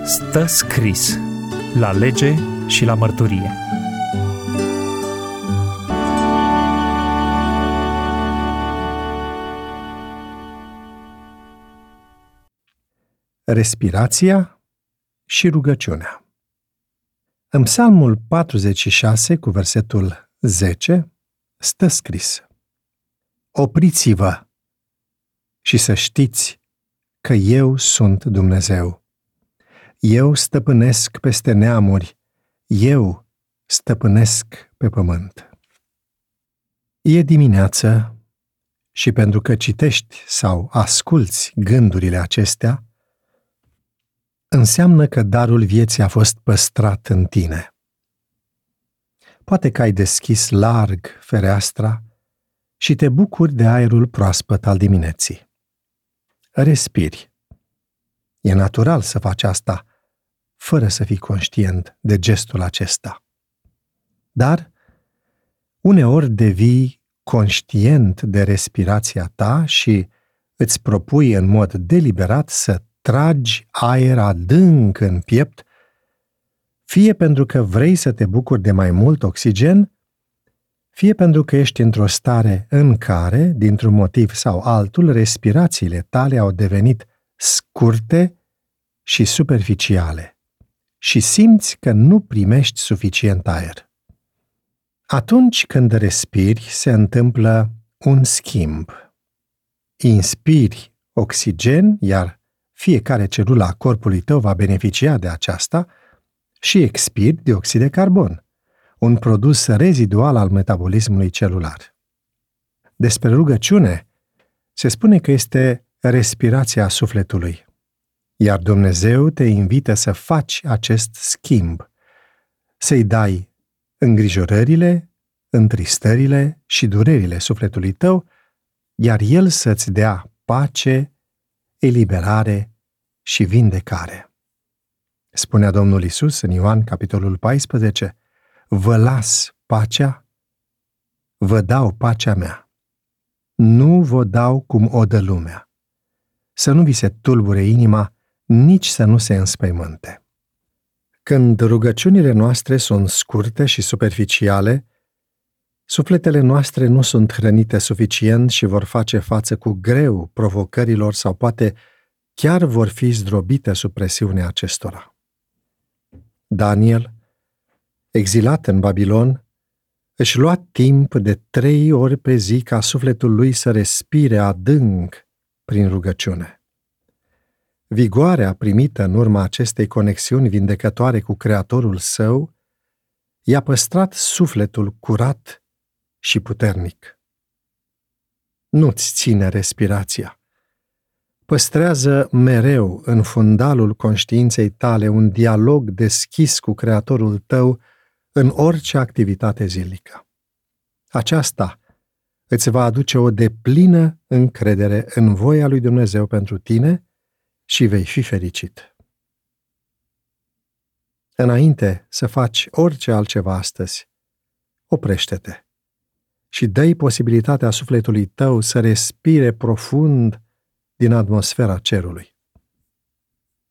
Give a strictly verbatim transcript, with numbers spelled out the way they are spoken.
Stă scris la lege și la mărturie. Respirația și rugăciunea. În Psalmul patruzeci și șase, cu versetul zece, stă scris: Opriți-vă și să știți că eu sunt Dumnezeu. Eu stăpânesc peste neamuri, eu stăpânesc pe pământ. E dimineață și pentru că citești sau asculți gândurile acestea, înseamnă că darul vieții a fost păstrat în tine. Poate că ai deschis larg fereastra și te bucuri de aerul proaspăt al dimineții. Respiri. E natural să faci asta, fără să fii conștient de gestul acesta. Dar uneori devii conștient de respirația ta și îți propui în mod deliberat să tragi aer adânc în piept, fie pentru că vrei să te bucuri de mai mult oxigen, fie pentru că ești într-o stare în care, dintr-un motiv sau altul, respirațiile tale au devenit scurte și superficiale și simți că nu primești suficient aer. Atunci când respiri, se întâmplă un schimb. Inspiri oxigen, iar fiecare celulă a corpului tău va beneficia de aceasta, și expiri dioxid de carbon, un produs rezidual al metabolismului celular. Despre rugăciune se spune că este respirația sufletului, iar Dumnezeu te invită să faci acest schimb, să-i dai îngrijorările, întristările și durerile sufletului tău, iar El să-ți dea pace, eliberare și vindecare. Spunea Domnul Iisus în Ioan, capitolul paisprezece, vă las pacea, vă dau pacea mea. Nu vă dau cum o dă lumea. Să nu vi se tulbure inima, nici să nu se înspăimânte. Când rugăciunile noastre sunt scurte și superficiale, sufletele noastre nu sunt hrănite suficient și vor face față cu greu provocărilor sau poate chiar vor fi zdrobite sub presiunea acestora. Daniel, exilat în Babilon, își lua timp de trei ori pe zi ca sufletul lui să respire adânc prin rugăciune. Vigoarea primită în urma acestei conexiuni vindecătoare cu Creatorul său i-a păstrat sufletul curat și puternic. Nu-ți ține respirația. Păstrează mereu în fundalul conștiinței tale un dialog deschis cu Creatorul tău în orice activitate zilnică. Aceasta îți va aduce o deplină încredere în voia lui Dumnezeu pentru tine și vei fi fericit. Înainte să faci orice altceva astăzi, oprește-te și dă-i posibilitatea sufletului tău să respire profund din atmosfera cerului.